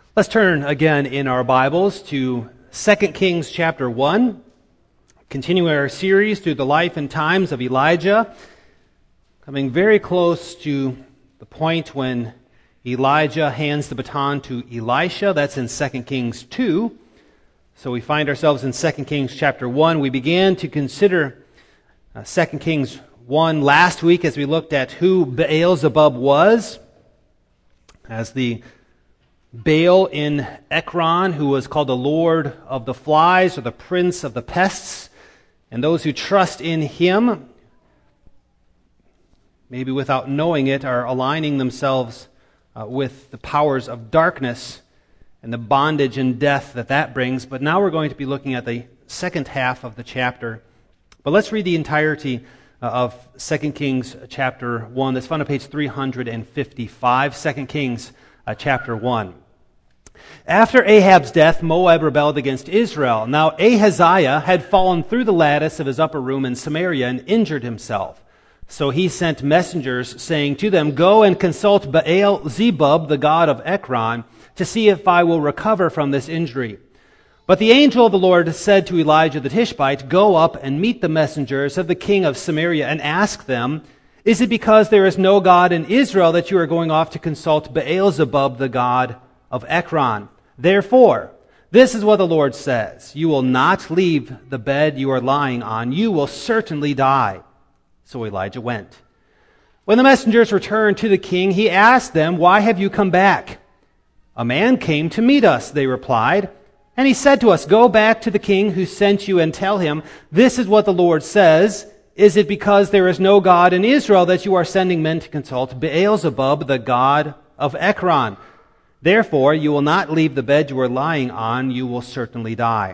Let's turn again in our Bibles to 2 Kings chapter 1, continuing our series through the life and times of Elijah, coming very close to the point when Elijah hands the baton to Elisha. That's in 2 Kings 2. So we find ourselves in 2 Kings chapter 1. We began to consider 2 Kings 1 last week as we looked at who Beelzebub was, as the Baal in Ekron, who was called the Lord of the Flies or the Prince of the Pests, and those who trust in him, maybe without knowing it, are aligning themselves with the powers of darkness and the bondage and death that brings. But now we're going to be looking at the second half of the chapter. But let's read the entirety of 2 Kings chapter 1. That's found on page 355, 2 Kings chapter 1. After Ahab's death, Moab rebelled against Israel. Now Ahaziah had fallen through the lattice of his upper room in Samaria and injured himself. So he sent messengers, saying to them, "Go and consult Baal-zebub, the god of Ekron, to see if I will recover from this injury." But the angel of the Lord said to Elijah the Tishbite, "Go up and meet the messengers of the king of Samaria and ask them, 'Is it because there is no God in Israel that you are going off to consult Baal-zebub, the god of Ekron? Therefore, this is what the Lord says, you will not leave the bed you are lying on. You will certainly die." So Elijah went. When the messengers returned to the king, he asked them, "Why have you come back?" "A man came to meet us," they replied. "And he said to us, 'Go back to the king who sent you and tell him, this is what the Lord says. Is it because there is no God in Israel that you are sending men to consult Beelzebub, the god of Ekron? Therefore, you will not leave the bed you are lying on. You will certainly die.'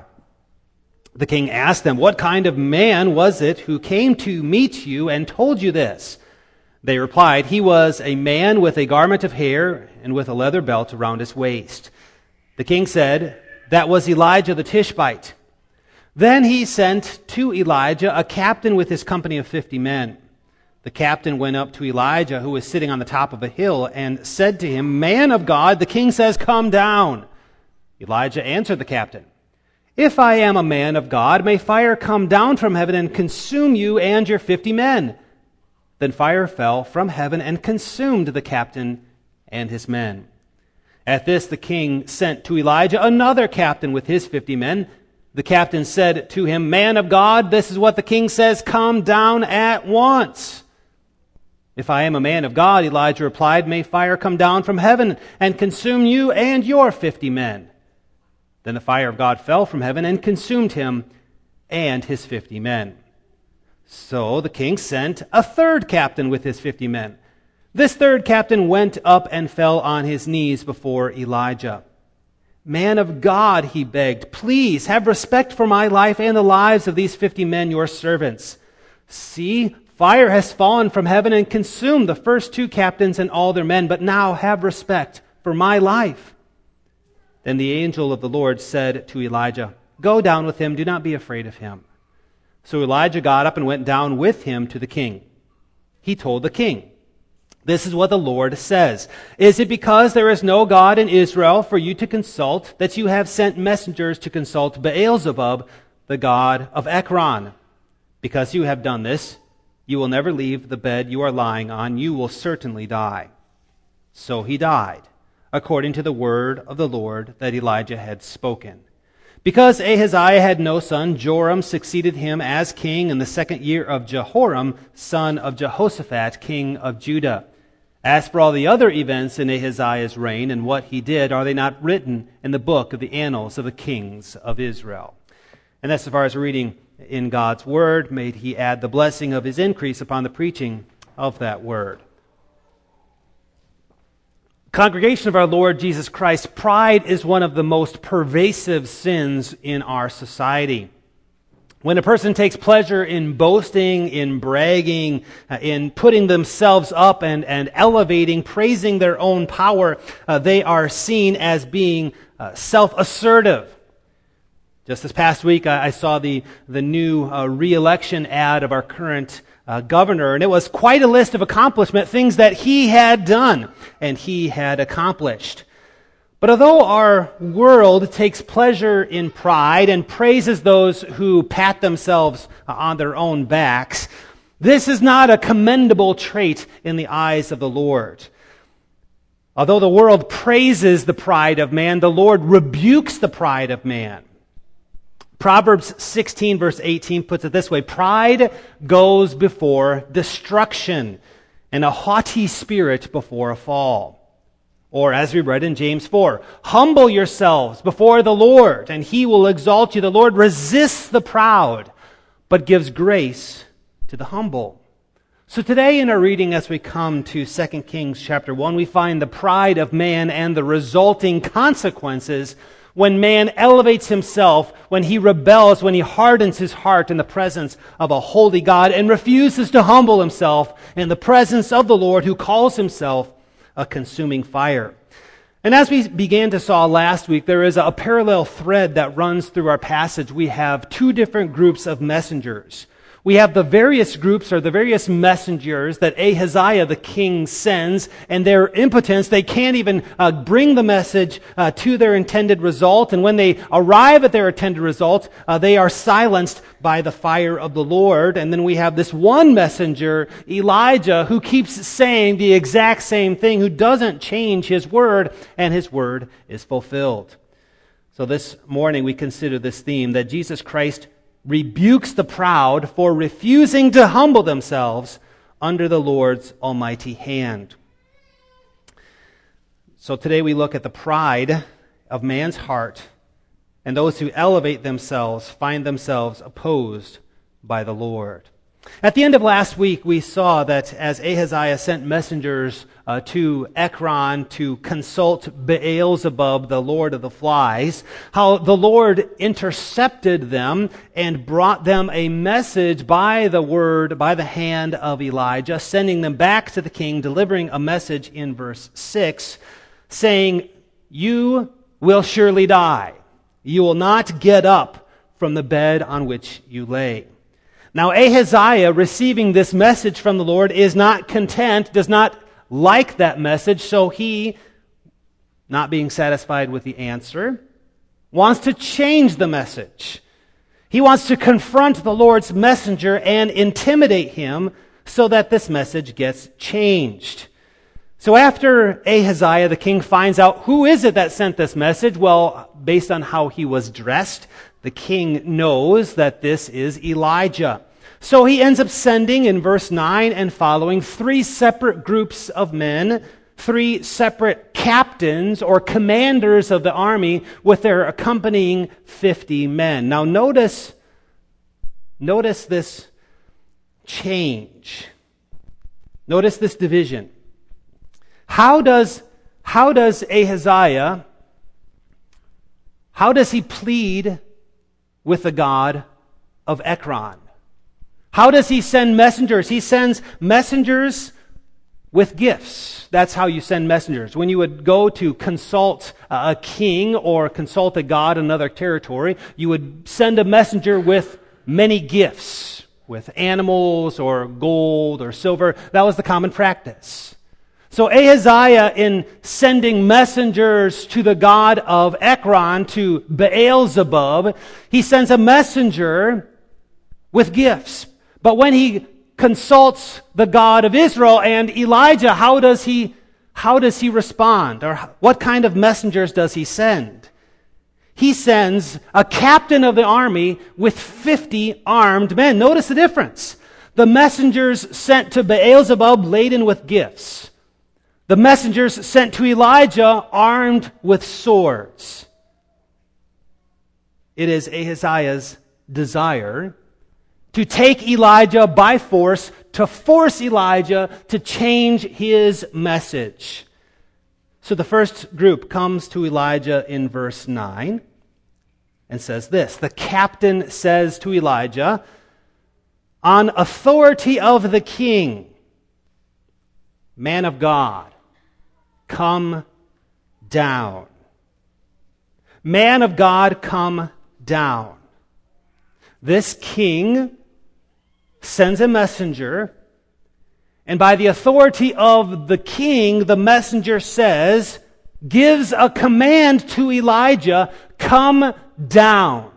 The king asked them, 'What kind of man was it who came to meet you and told you this?' They replied, 'He was a man with a garment of hair and with a leather belt around his waist.' The king said, 'That was Elijah the Tishbite.' Then he sent to Elijah a captain with his company of 50 men. The captain went up to Elijah, who was sitting on the top of a hill, and said to him, 'Man of God, the king says, come down.' Elijah answered the captain, 'If I am a man of God, may fire come down from heaven and consume you and your 50 men.' Then fire fell from heaven and consumed the captain and his men. At this the king sent to Elijah another captain with his 50 men. The captain said to him, 'Man of God, this is what the king says, come down at once.' 'If I am a man of God,' Elijah replied, 'may fire come down from heaven and consume you and your 50 men.' Then the fire of God fell from heaven and consumed him and his 50 men. So the king sent a third captain with his 50 men. This third captain went up and fell on his knees before Elijah. 'Man of God,' he begged, 'please have respect for my life and the lives of these 50 men, your servants. See, fire has fallen from heaven and consumed the first two captains and all their men, but now have respect for my life.' Then the angel of the Lord said to Elijah, 'Go down with him, do not be afraid of him.' So Elijah got up and went down with him to the king. He told the king, 'This is what the Lord says. Is it because there is no God in Israel for you to consult that you have sent messengers to consult Beelzebub, the god of Ekron? Because you have done this, you will never leave the bed you are lying on. You will certainly die.' So he died, according to the word of the Lord that Elijah had spoken. Because Ahaziah had no son, Joram succeeded him as king in the 2nd year of Jehoram, son of Jehoshaphat, king of Judah. As for all the other events in Ahaziah's reign and what he did, are they not written in the book of the annals of the kings of Israel?" And that's as far as reading in God's word. May he add the blessing of his increase upon the preaching of that word. Congregation of our Lord Jesus Christ, pride is one of the most pervasive sins in our society. When a person takes pleasure in boasting, in bragging, in putting themselves up and elevating, praising their own power, they are seen as being self-assertive. Just this past week, I saw the new re-election ad of our current governor, and it was quite a list of accomplishment, things that he had done and he had accomplished. But although our world takes pleasure in pride and praises those who pat themselves on their own backs, this is not a commendable trait in the eyes of the Lord. Although the world praises the pride of man, the Lord rebukes the pride of man. Proverbs 16 verse 18 puts it this way: pride goes before destruction, and a haughty spirit before a fall. Or as we read in James 4, humble yourselves before the Lord, and He will exalt you. The Lord resists the proud, but gives grace to the humble. So today in our reading, as we come to 2 Kings chapter 1, we find the pride of man and the resulting consequences when man elevates himself, when he rebels, when he hardens his heart in the presence of a holy God and refuses to humble himself in the presence of the Lord, who calls himself a consuming fire. And as we began to saw last week, there is a parallel thread that runs through our passage. We have two different groups of messengers. We have the various groups, or the various messengers that Ahaziah the king sends, and their impotence, they can't even bring the message to their intended result. And when they arrive at their intended result, they are silenced by the fire of the Lord. And then we have this one messenger, Elijah, who keeps saying the exact same thing, who doesn't change his word, and his word is fulfilled. So this morning we consider this theme, that Jesus Christ rebukes the proud for refusing to humble themselves under the Lord's almighty hand. So today we look at the pride of man's heart, and those who elevate themselves find themselves opposed by the Lord. At the end of last week, we saw that as Ahaziah sent messengers to Ekron to consult Beelzebub, the lord of the flies, how the Lord intercepted them and brought them a message by the hand of Elijah, sending them back to the king, delivering a message in verse 6, saying, "You will surely die. You will not get up from the bed on which you lay." Now Ahaziah, receiving this message from the Lord, is not content, does not like that message, so he, not being satisfied with the answer, wants to change the message. He wants to confront the Lord's messenger and intimidate him so that this message gets changed. So after Ahaziah, the king, finds out who is it that sent this message, well, based on how he was dressed, the king knows that this is Elijah. So he ends up sending, in verse 9 and following, 3 separate groups of men, 3 separate captains or commanders of the army with their accompanying 50 men. Now notice this change. Notice this division. How does Ahaziah, how does he plead with the God of Ekron? How does he send messengers? He sends messengers with gifts. That's how you send messengers. When you would go to consult a king or consult a god in another territory, you would send a messenger with many gifts, with animals or gold or silver. That was the common practice. So Ahaziah, in sending messengers to the god of Ekron, to Beelzebub, he sends a messenger with gifts. But when he consults the God of Israel and Elijah, how does he respond? Or what kind of messengers does he send? He sends a captain of the army with 50 armed men. Notice the difference. The messengers sent to Beelzebub laden with gifts. The messengers sent to Elijah armed with swords. It is Ahaziah's desire to take Elijah by force, to force Elijah to change his message. So the first group comes to Elijah in verse 9 and says this. The captain says to Elijah, "On authority of the king, man of God, come down." Man of God, come down. This king sends a messenger, and by the authority of the king, the messenger says, gives a command to Elijah, come down.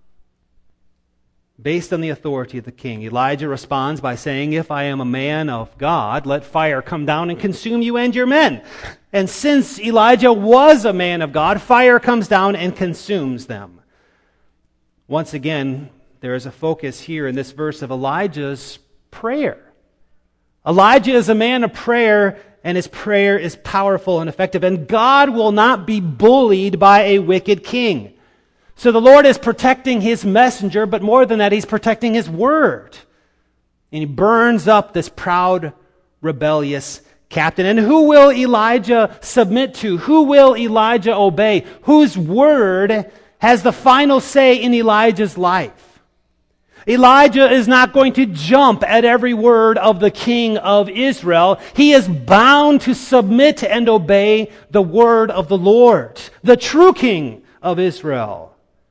Based on the authority of the king, Elijah responds by saying, if I am a man of God, let fire come down and consume you and your men. And since Elijah was a man of God, fire comes down and consumes them. Once again, there is a focus here in this verse of Elijah's prayer. Elijah is a man of prayer, and his prayer is powerful and effective. And God will not be bullied by a wicked king. So the Lord is protecting his messenger, but more than that, he's protecting his word. And he burns up this proud, rebellious captain. And who will Elijah submit to? Who will Elijah obey? Whose word has the final say in Elijah's life? Elijah is not going to jump at every word of the king of Israel. He is bound to submit and obey the word of the Lord, the true king of Israel.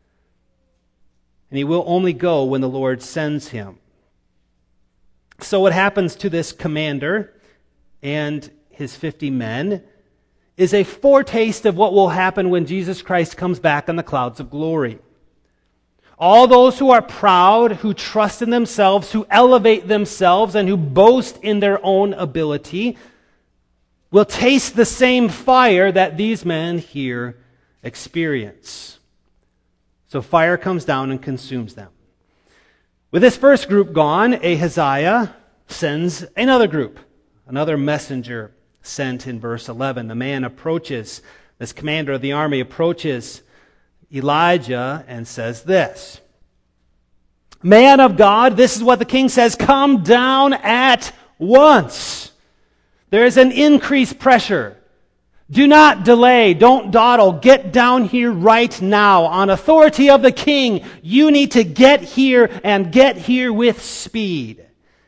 And he will only go when the Lord sends him. So what happens to this commander and his 50 men is a foretaste of what will happen when Jesus Christ comes back on the clouds of glory. All those who are proud, who trust in themselves, who elevate themselves, and who boast in their own ability will taste the same fire that these men here experience. So fire comes down and consumes them. With this first group gone, Ahaziah sends another group, another messenger sent in verse 11. The man approaches, this commander of the army approaches Elijah and says this, man of God, this is what the king says, come down at once. There is an increased pressure. Do not delay. Don't dawdle. Get down here right now. On authority of the king, you need to get here and get here with speed.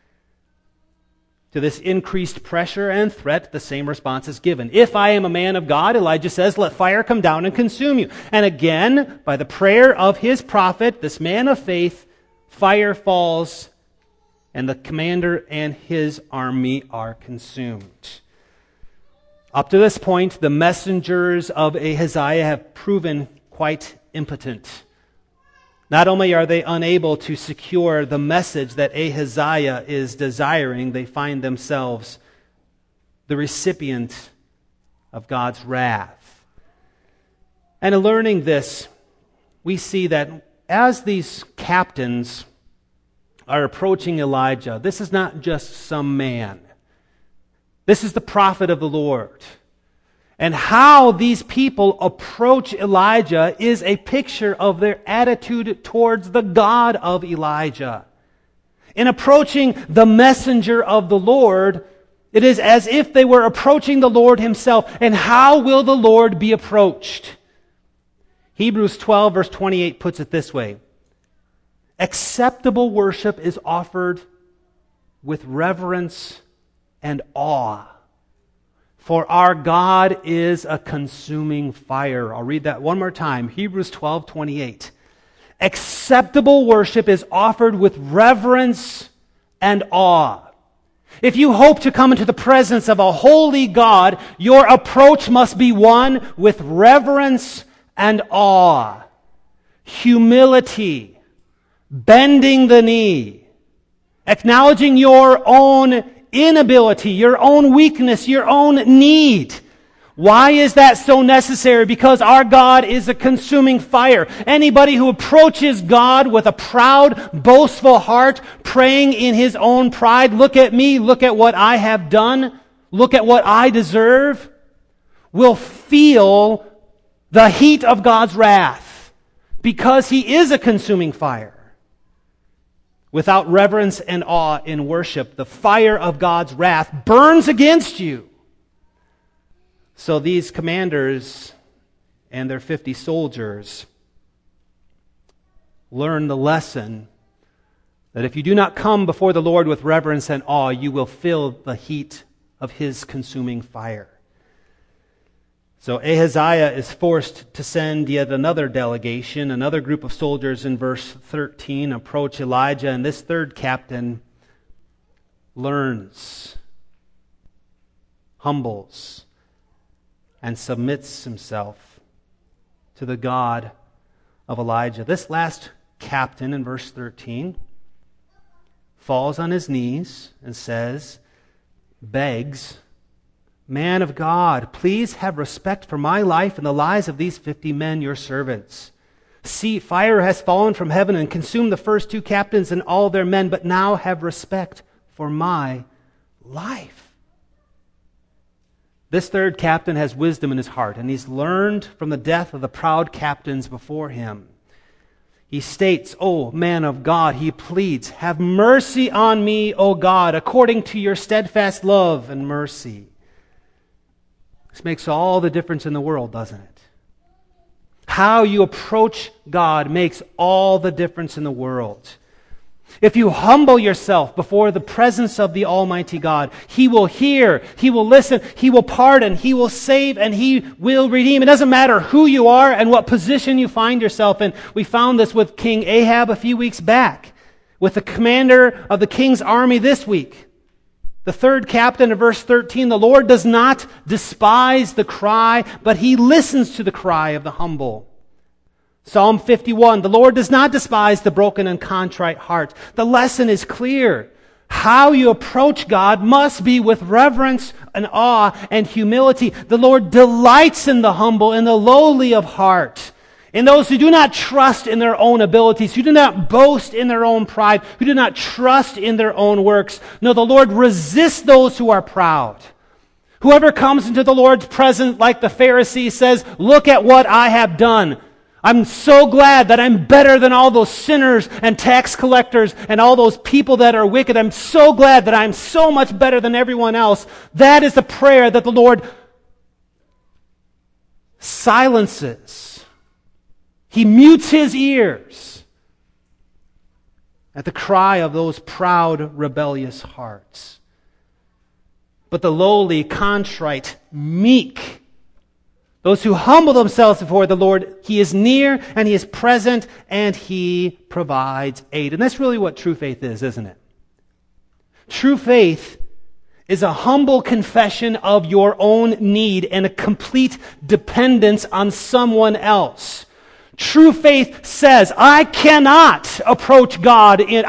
To this increased pressure and threat, the same response is given. If I am a man of God, Elijah says, let fire come down and consume you. And again, by the prayer of his prophet, this man of faith, fire falls and the commander and his army are consumed. Up to this point, the messengers of Ahaziah have proven quite impotent. Not only are they unable to secure the message that Ahaziah is desiring, they find themselves the recipient of God's wrath. And in learning this, we see that as these captains are approaching Elijah, this is not just some man. This is the prophet of the Lord. And how these people approach Elijah is a picture of their attitude towards the God of Elijah. In approaching the messenger of the Lord, it is as if they were approaching the Lord himself. And how will the Lord be approached? Hebrews 12 verse 28 puts it this way. Acceptable worship is offered with reverence and awe. For our God is a consuming fire. I'll read that one more time. Hebrews 12:28. Acceptable worship is offered with reverence and awe. If you hope to come into the presence of a holy God, your approach must be one with reverence and awe, humility, bending the knee, acknowledging your own inability, your own weakness, your own need. Why is that so necessary? Because our God is a consuming fire. Anybody who approaches God with a proud, boastful heart, praying in his own pride, look at me, look at what I have done, look at what I deserve, will feel the heat of God's wrath because he is a consuming fire. Without reverence and awe in worship, the fire of God's wrath burns against you. So these commanders and their 50 soldiers learn the lesson that if you do not come before the Lord with reverence and awe, you will feel the heat of his consuming fire. So Ahaziah is forced to send yet another delegation, another group of soldiers in verse 13, approach Elijah, and this third captain learns, humbles, and submits himself to the God of Elijah. This last captain in verse 13 falls on his knees and begs, "Man of God, please have respect for my life and the lives of these 50 men, your servants. See, fire has fallen from heaven and consumed the first 2 captains and all their men, but now have respect for my life." This third captain has wisdom in his heart, and he's learned from the death of the proud captains before him. He states, "O man of God," he pleads, "have mercy on me, O God, according to your steadfast love and mercy." This makes all the difference in the world, doesn't it? How you approach God makes all the difference in the world. If you humble yourself before the presence of the Almighty God, He will hear, He will listen, He will pardon, He will save, and He will redeem. It doesn't matter who you are and what position you find yourself in. We found this with King Ahab a few weeks back, with the commander of the king's army this week. The third captain of verse 13, "The Lord does not despise the cry, but He listens to the cry of the humble." Psalm 51, "The Lord does not despise the broken and contrite heart." The lesson is clear. How you approach God must be with reverence and awe and humility. The Lord delights in the humble and the lowly of heart, in those who do not trust in their own abilities, who do not boast in their own pride, who do not trust in their own works. No, the Lord resists those who are proud. Whoever comes into the Lord's presence like the Pharisee says, "Look at what I have done. I'm so glad that I'm better than all those sinners and tax collectors and all those people that are wicked. I'm so glad that I'm so much better than everyone else." That is the prayer that the Lord silences. He mutes His ears at the cry of those proud, rebellious hearts. But the lowly, contrite, meek, those who humble themselves before the Lord, He is near and He is present and He provides aid. And that's really what true faith is, isn't it? True faith is a humble confession of your own need and a complete dependence on someone else. True faith says, I dare not approach God in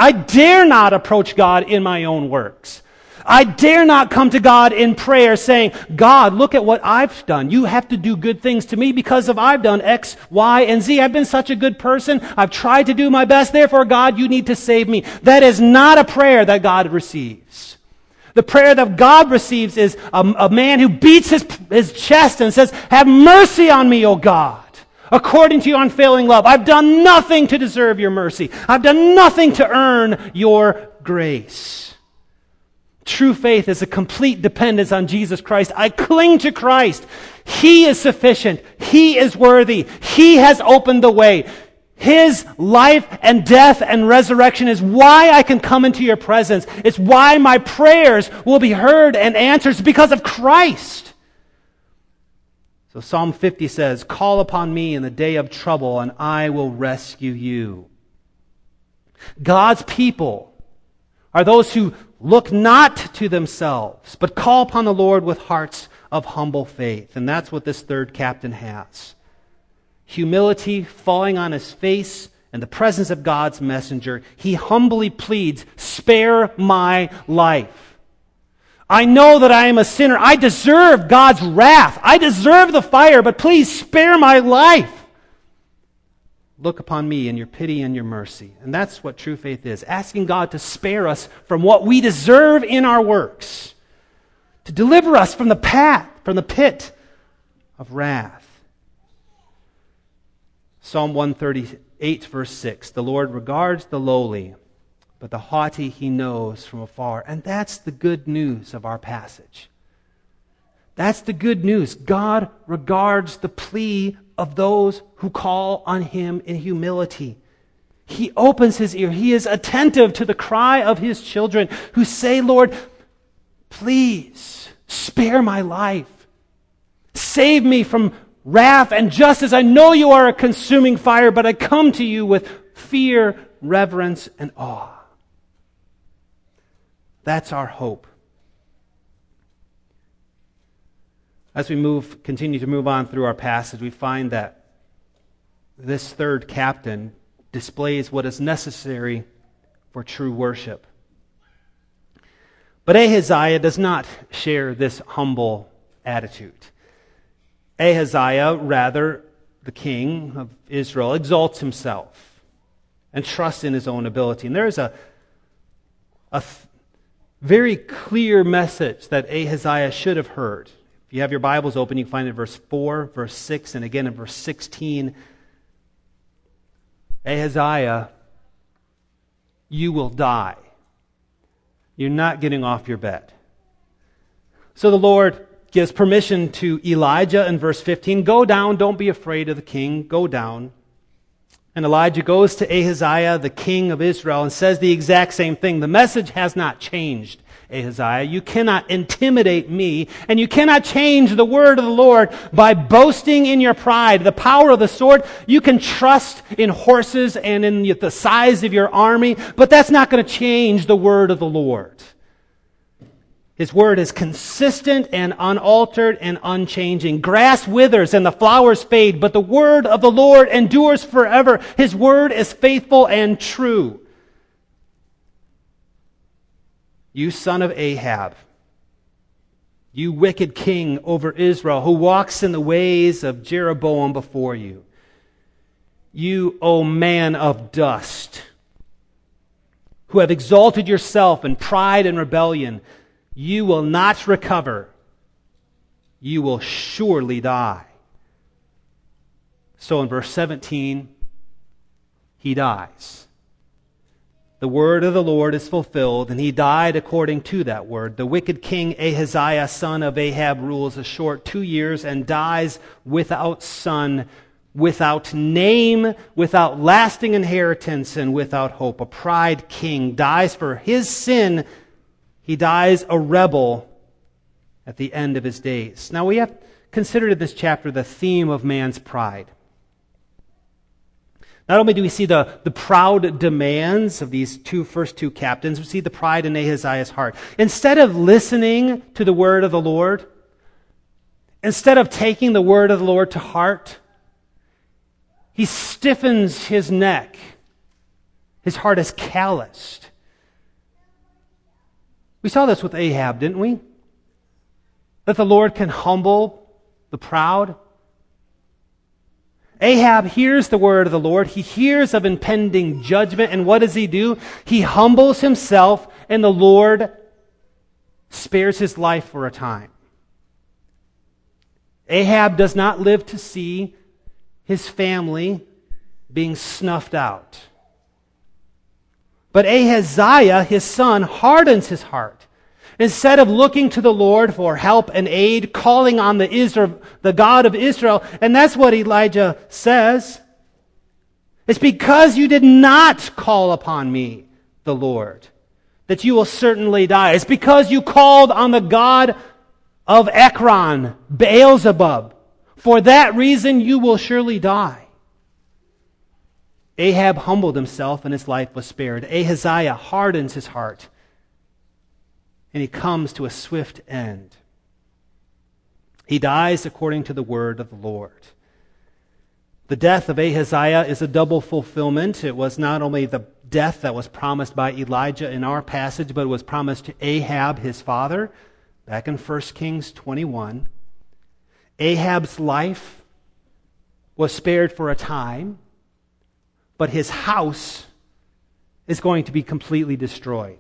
my own works. I dare not come to God in prayer saying, "God, look at what I've done. You have to do good things to me because of I've done X, Y, and Z. I've been such a good person. I've tried to do my best. Therefore, God, you need to save me." That is not a prayer that God receives. The prayer that God receives is a man who beats his chest and says, "Have mercy on me, O God, according to your unfailing love. I've done nothing to deserve your mercy. I've done nothing to earn your grace." True faith is a complete dependence on Jesus Christ. I cling to Christ. He is sufficient. He is worthy. He has opened the way. His life and death and resurrection is why I can come into your presence. It's why my prayers will be heard and answered, because of Christ. So Psalm 50 says, "Call upon me in the day of trouble, and I will rescue you." God's people are those who look not to themselves, but call upon the Lord with hearts of humble faith. And that's what this third captain has. Humility, falling on his face in the presence of God's messenger. He humbly pleads, "Spare my life. I know that I am a sinner. I deserve God's wrath. I deserve the fire, but please spare my life. Look upon me in your pity and your mercy." And that's what true faith is. Asking God to spare us from what we deserve in our works. To deliver us from the pit of wrath. Psalm 138 verse 6. "The Lord regards the lowly, but the haughty He knows from afar." And that's the good news of our passage. That's the good news. God regards the plea of those who call on Him in humility. He opens His ear. He is attentive to the cry of His children who say, "Lord, please spare my life. Save me from wrath and justice. I know you are a consuming fire, but I come to you with fear, reverence, and awe." That's our hope. As we continue to move on through our passage, we find that this third captain displays what is necessary for true worship. But Ahaziah does not share this humble attitude. Ahaziah, rather, the king of Israel, exalts himself and trusts in his own ability. And there is a very clear message that Ahaziah should have heard. If you have your Bibles open, you can find it in verse 4, verse 6, and again in verse 16. Ahaziah, you will die. You're not getting off your bed. So the Lord gives permission to Elijah in verse 15. Go down, don't be afraid of the king. Go down. And Elijah goes to Ahaziah, the king of Israel, and says the exact same thing. The message has not changed, Ahaziah. You cannot intimidate me, and you cannot change the word of the Lord by boasting in your pride. The power of the sword, you can trust in horses and in the size of your army, but that's not going to change the word of the Lord. His word is consistent and unaltered and unchanging. Grass withers and the flowers fade, but the word of the Lord endures forever. His word is faithful and true. You son of Ahab, you wicked king over Israel, who walks in the ways of Jeroboam before you. You, O man of dust, who have exalted yourself in pride and rebellion, you will not recover. You will surely die. So in verse 17, he dies. The word of the Lord is fulfilled, and he died according to that word. The wicked king Ahaziah, son of Ahab, rules a short 2 years and dies without son, without name, without lasting inheritance, and without hope. A pride king dies for his sin. He dies a rebel at the end of his days. Now we have considered in this chapter the theme of man's pride. Not only do we see the proud demands of these first two captains, we see the pride in Ahaziah's heart. Instead of listening to the word of the Lord, instead of taking the word of the Lord to heart, he stiffens his neck. His heart is calloused. We saw this with Ahab, didn't we? That the Lord can humble the proud. Ahab hears the word of the Lord. He hears of impending judgment, and what does he do? He humbles himself, and the Lord spares his life for a time. Ahab does not live to see his family being snuffed out. But Ahaziah, his son, hardens his heart. Instead of looking to the Lord for help and aid, calling on the God of Israel, and that's what Elijah says. It's because you did not call upon me, the Lord, that you will certainly die. It's because you called on the God of Ekron, Beelzebub. For that reason you will surely die. Ahab humbled himself and his life was spared. Ahaziah hardens his heart and he comes to a swift end. He dies according to the word of the Lord. The death of Ahaziah is a double fulfillment. It was not only the death that was promised by Elijah in our passage, but it was promised to Ahab, his father, back in 1 Kings 21. Ahab's life was spared for a time, but his house is going to be completely destroyed.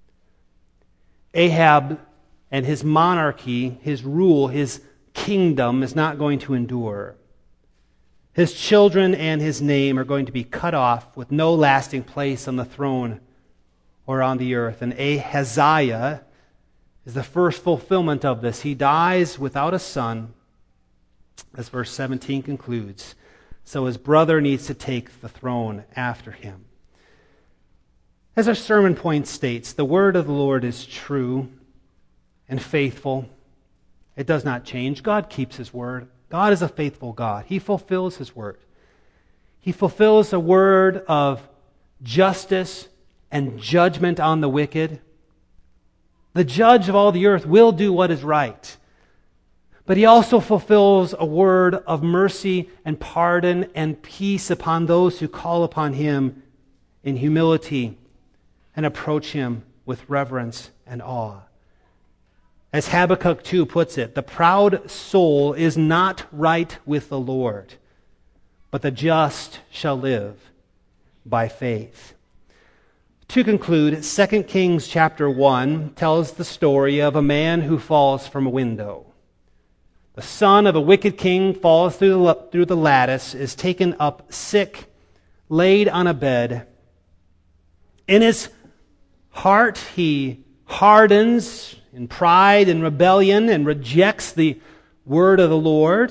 Ahab and his monarchy, his rule, his kingdom is not going to endure. His children and his name are going to be cut off with no lasting place on the throne or on the earth. And Ahaziah is the first fulfillment of this. He dies without a son, as verse 17 concludes. So his brother needs to take the throne after him. As our sermon point states, the word of the Lord is true and faithful. It does not change. God keeps his word. God is a faithful God. He fulfills his word. He fulfills a word of justice and judgment on the wicked. The judge of all the earth will do what is right. but he also fulfills a word of mercy and pardon and peace upon those who call upon him in humility and approach him with reverence and awe. As Habakkuk 2 puts it, the proud soul is not right with the Lord, but the just shall live by faith. To conclude, 2 Kings chapter 1 tells the story of a man who falls from a window. The son of a wicked king falls through the lattice, is taken up sick, laid on a bed. In his heart, he hardens in pride and rebellion and rejects the word of the Lord.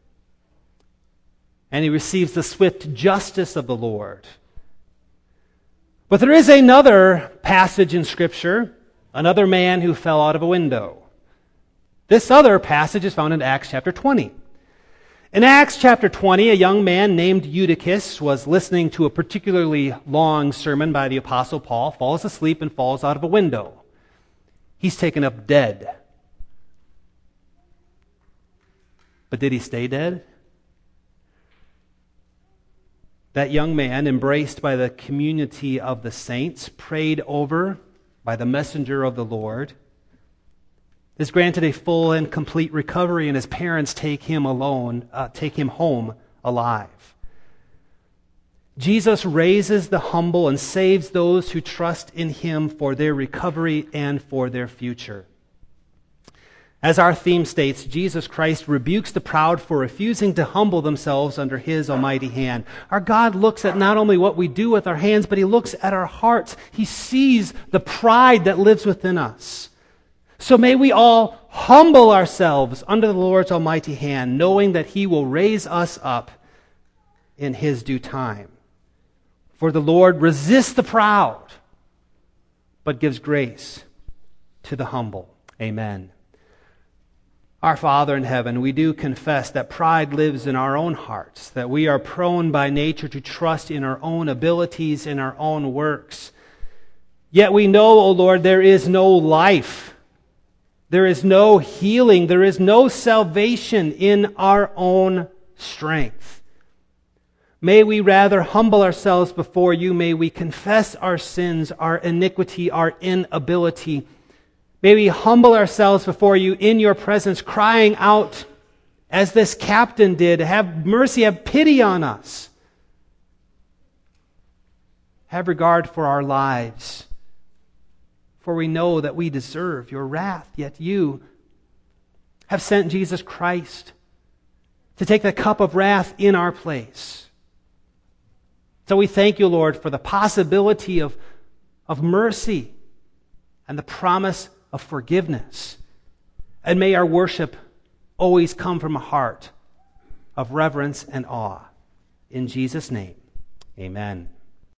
And he receives the swift justice of the Lord. But there is another passage in Scripture, another man who fell out of a window. This other passage is found in Acts chapter 20. In Acts chapter 20, a young man named Eutychus was listening to a particularly long sermon by the Apostle Paul, falls asleep and falls out of a window. He's taken up dead. But did he stay dead? That young man, embraced by the community of the saints, prayed over by the messenger of the Lord, is granted a full and complete recovery, and his parents take him home alive. Jesus raises the humble and saves those who trust in him for their recovery and for their future. As our theme states, Jesus Christ rebukes the proud for refusing to humble themselves under his almighty hand. Our God looks at not only what we do with our hands, but he looks at our hearts. He sees the pride that lives within us. So may we all humble ourselves under the Lord's almighty hand, knowing that he will raise us up in his due time. For the Lord resists the proud, but gives grace to the humble. Amen. Our Father in heaven, we do confess that pride lives in our own hearts, that we are prone by nature to trust in our own abilities, in our own works. Yet we know, O Lord, there is no life, there is no healing, there is no salvation in our own strength. May we rather humble ourselves before you. May we confess our sins, our iniquity, our inability. May we humble ourselves before you in your presence, crying out, as this captain did, have mercy, have pity on us. Have regard for our lives, for we know that we deserve your wrath, yet you have sent Jesus Christ to take the cup of wrath in our place. So we thank you, Lord, for the possibility of mercy and the promise of forgiveness. And may our worship always come from a heart of reverence and awe. In Jesus' name, amen.